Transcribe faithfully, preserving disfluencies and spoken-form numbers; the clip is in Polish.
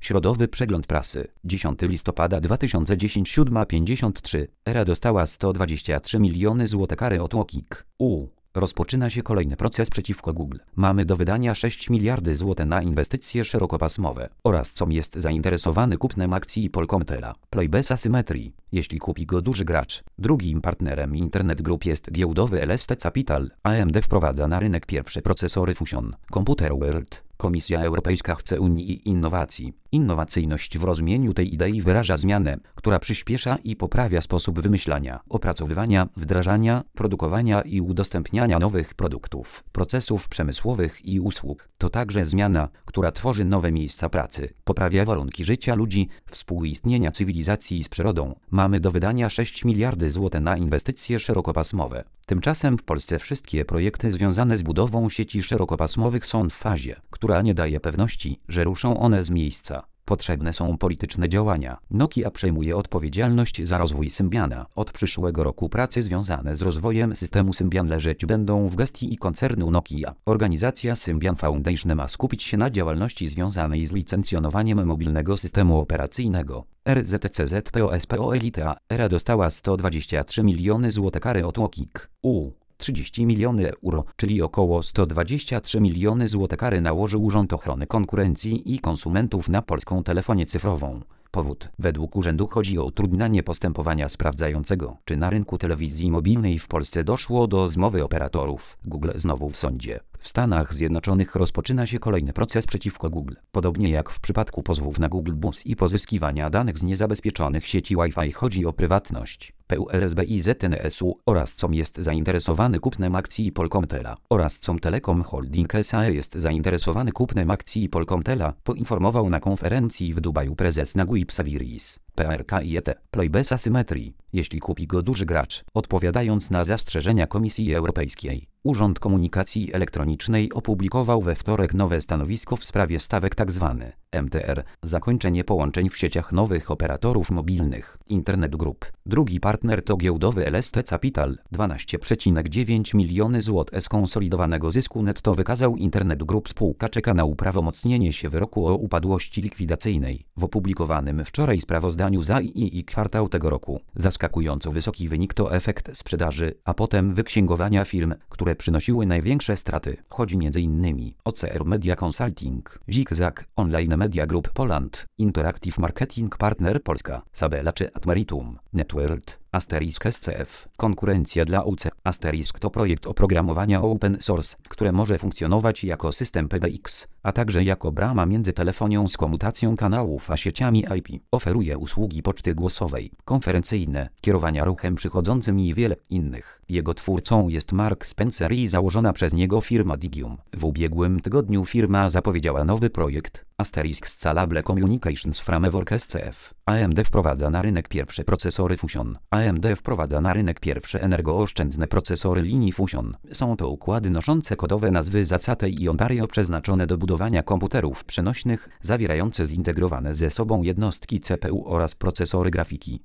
Środowy przegląd prasy. dziesiątego listopada dwa tysiące dziesiątego, siódma pięćdziesiąt trzy. Era dostała sto dwadzieścia trzy miliony złotych kary od Łokik. U. Rozpoczyna się kolejny proces przeciwko Google. Mamy do wydania sześć miliardów złotych na inwestycje szerokopasmowe oraz com jest zainteresowany kupnem akcji Polkomtela. Play bez asymetrii, jeśli kupi go duży gracz. Drugim partnerem Internet Group jest giełdowy L S T Capital. A M D wprowadza na rynek pierwsze procesory Fusion. Computer World. Komisja Europejska chce Unii i innowacji. Innowacyjność w rozumieniu tej idei wyraża zmianę, która przyspiesza i poprawia sposób wymyślania, opracowywania, wdrażania, produkowania i udostępniania nowych produktów, procesów przemysłowych i usług. To także zmiana, która tworzy nowe miejsca pracy, poprawia warunki życia ludzi, współistnienia cywilizacji z przyrodą. Mamy do wydania sześć miliardów złotych na inwestycje szerokopasmowe. Tymczasem w Polsce wszystkie projekty związane z budową sieci szerokopasmowych są w fazie, która nie daje pewności, że ruszą one z miejsca. Potrzebne są polityczne działania. Nokia przejmuje odpowiedzialność za rozwój Symbiana. Od przyszłego roku prace związane z rozwojem systemu Symbian leżeć będą w gestii i koncernu Nokia. Organizacja Symbian Foundation ma skupić się na działalności związanej z licencjonowaniem mobilnego systemu operacyjnego. R Z C Z P O S P O Elite Era dostała sto dwadzieścia trzy miliony złotych kary od Łokik. U. trzydzieści milionów euro, czyli około sto dwadzieścia trzy miliony złotych kary nałożył Urząd Ochrony Konkurencji i Konsumentów na polską telefonię cyfrową. Powód. Według urzędu chodzi o utrudnianie postępowania sprawdzającego, czy na rynku telewizji mobilnej w Polsce doszło do zmowy operatorów. Google znowu w sądzie. W Stanach Zjednoczonych rozpoczyna się kolejny proces przeciwko Google. Podobnie jak w przypadku pozwów na Google Bus i pozyskiwania danych z niezabezpieczonych sieci Wi-Fi chodzi o prywatność. P U L S B I Z N S U oraz com jest zainteresowany kupnem akcji Polkomtela oraz com Telecom Holding S A jest zainteresowany kupnem akcji Polkomtela, poinformował na konferencji w Dubaju prezes Naguib Sawiris. P R K I E T. Play bez asymetrii, jeśli kupi go duży gracz. Odpowiadając na zastrzeżenia Komisji Europejskiej, Urząd Komunikacji Elektronicznej opublikował we wtorek nowe stanowisko w sprawie stawek tzw. M T R, zakończenie połączeń w sieciach nowych operatorów mobilnych. Internet Group. Drugi partner to giełdowy L S T Capital. dwanaście przecinek dziewięć miliony złotych skonsolidowanego zysku netto wykazał Internet Group. Spółka czeka na uprawomocnienie się wyroku o upadłości likwidacyjnej. W opublikowanym wczoraj sprawozdaniu za I I kwartał tego roku zaskakująco wysoki wynik to efekt sprzedaży, a potem wyksięgowania firm, które przynosiły największe straty. Chodzi m.in. o C R Media Consulting, Zigzag, Online Media Group Poland, Interactive Marketing Partner Polska, Sabela czy Admeritum, Networld, Asterisk S C F. Konkurencja dla U C. Asterisk to projekt oprogramowania open source, które może funkcjonować jako system P B X, a także jako brama między telefonią z komutacją kanałów a sieciami I P. Oferuje usługi poczty głosowej, konferencyjne, kierowania ruchem przychodzącym i wiele innych. Jego twórcą jest Mark Spencer i założona przez niego firma Digium. W ubiegłym tygodniu firma zapowiedziała nowy projekt, Asterisk Scalable Communications Framework S C F. A M D wprowadza na rynek pierwsze procesory Fusion. A M D wprowadza na rynek pierwsze energooszczędne procesory linii Fusion. Są to układy noszące kodowe nazwy Zacate i Ontario przeznaczone do budowania komputerów przenośnych, zawierające zintegrowane ze sobą jednostki C P U oraz procesory grafiki.